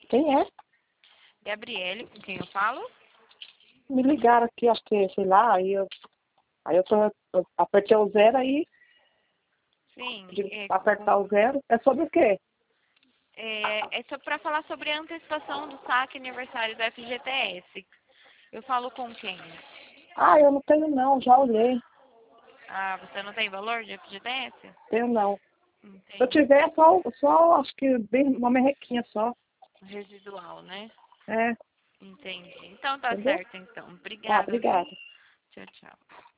Quem é? Gabriele, com quem eu falo? Me ligaram aqui, acho que, sei lá, eu apertei o zero aí, Sim. de apertar o zero. É sobre o quê? É só para falar sobre a antecipação do saque aniversário do FGTS. Eu falo com quem? Ah, eu não tenho não, já olhei. Ah, você não tem valor de FGTS? Tenho não. Se eu Entendi. tiver, só acho que bem, uma merrequinha só. Residual, né? É, Entendi. Então tá entendeu? certo, então. Tá, Obrigada, viu? obrigada. Tchau, tchau.